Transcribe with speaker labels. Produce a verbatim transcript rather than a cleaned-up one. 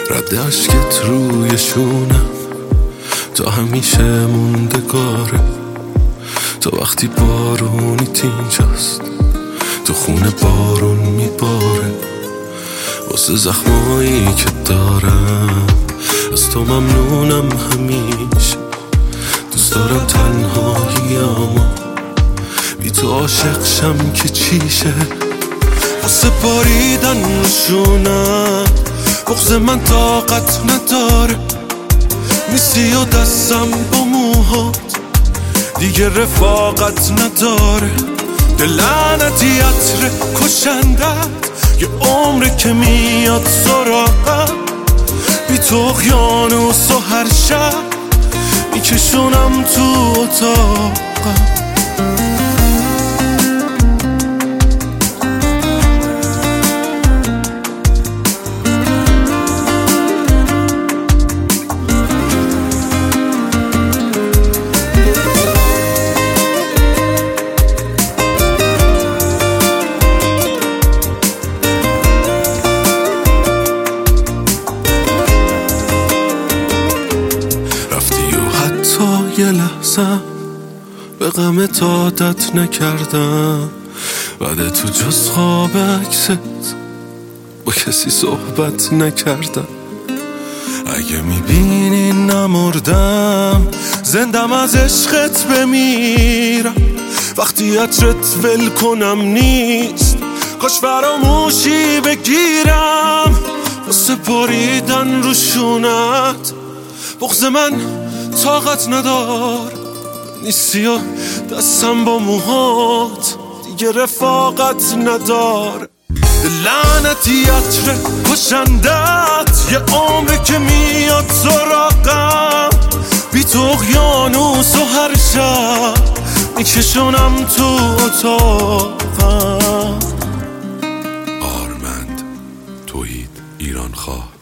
Speaker 1: رد عشقت روی شونم تا همیشه موندگاره، تا وقتی بارونیت اینجاست تو خونه بارون میباره. واسه زخمایی که دارم از تو ممنونم همیشه، دوست دارم تنهاییامو بی تو عاشق شم که چیشه. واسه باریدن روشونم بغض من طاقت نداره، نیستی و دستم با موهات دیگه رفاقت نداره. دلعنتی عطر کشندت یه عمره که میاد سراغم، بی تو اقیانوس و هر شب میکشونم تو اتاقم. یه لحظه به غمت عادت نکردم، بعد تو جز خواب عکست با کسی صحبت نکردم. اگه میبینی نمردم زندم از عشقت بمیرم، وقتی عطرت ول کنم نیست کاش فراموشی بگیرم. واسه باریدن روشونت بغض من طاقت ندار، نیستی و دستم با موهات دیگه رفاقت ندار. لعنتی عطر کشندت یه عمره که میاد سراغم، بی تو اقیانوس و هر شب میکشونم تو اتاقم. آرمند توحید ایران خواه.